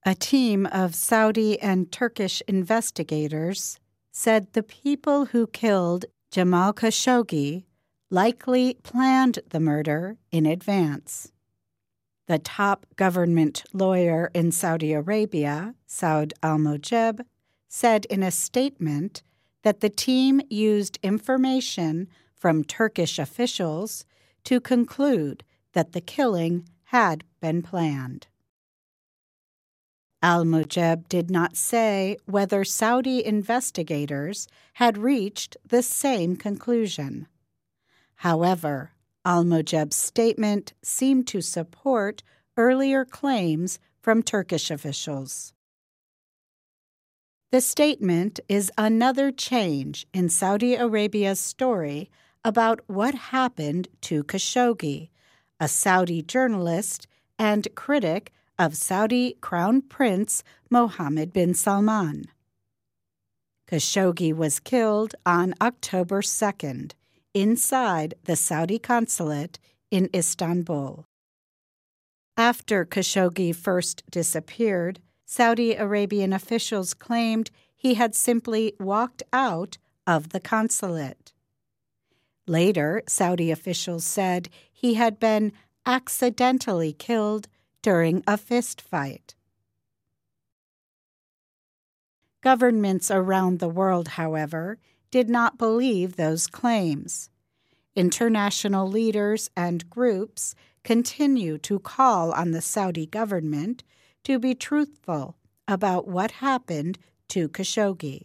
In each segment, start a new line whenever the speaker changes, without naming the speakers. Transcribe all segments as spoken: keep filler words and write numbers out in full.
A team of Saudi and Turkish investigators said the people who killed Jamal Khashoggi likely planned the murder in advance. The top government lawyer in Saudi Arabia, Saud al-Mojeb, said in a statement that the team used information from Turkish officials to conclude that the killing had been planned. Al-Mojeb did not say whether Saudi investigators had reached the same conclusion. However, Al-Mojeb's statement seemed to support earlier claims from Turkish officials. The statement is another change in Saudi Arabia's story about what happened to Khashoggi, a Saudi journalist and critic of Saudi Crown Prince Mohammed bin Salman. Khashoggi was killed on October second inside the Saudi consulate in Istanbul. After Khashoggi first disappeared, Saudi Arabian officials claimed he had simply walked out of the consulate. Later, Saudi officials said he had been accidentally killed during a fistfight. Governments around the world, however, did not believe those claims. International leaders and groups continue to call on the Saudi government to be truthful about what happened to Khashoggi.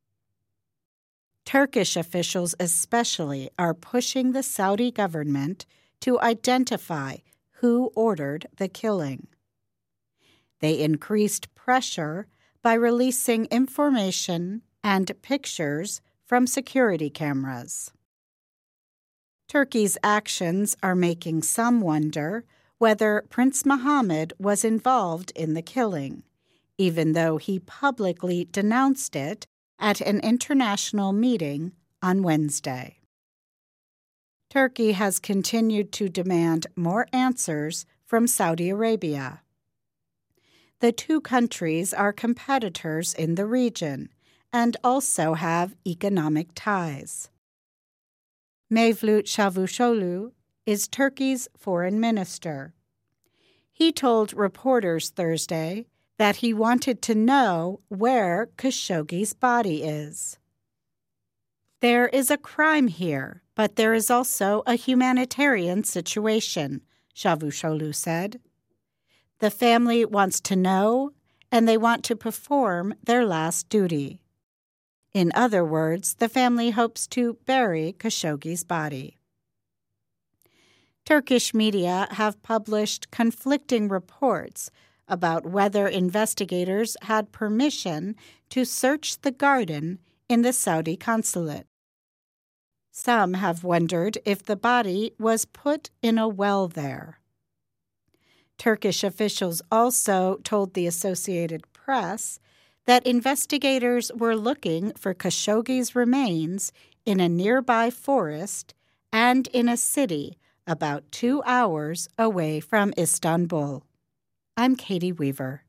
Turkish officials especially are pushing the Saudi government to identify who ordered the killing. They increased pressure by releasing information and pictures from security cameras. Turkey's actions are making some wonder whether Prince Mohammed was involved in the killing, even though he publicly denounced it at an international meeting on Wednesday. Turkey has continued to demand more answers from Saudi Arabia. The two countries are competitors in the region and also have economic ties. Mevlut Çavuşoğlu is Turkey's foreign minister. He told reporters Thursday that he wanted to know where Khashoggi's body is. There is a crime here, but there is also a humanitarian situation, Çavuşoğlu said. The family wants to know, and they want to perform their last duty. In other words, the family hopes to bury Khashoggi's body. Turkish media have published conflicting reports about whether investigators had permission to search the garden in the Saudi consulate. Some have wondered if the body was put in a well there. Turkish officials also told the Associated Press that investigators were looking for Khashoggi's remains in a nearby forest and in a city about two hours away from Istanbul. I'm Katie Weaver.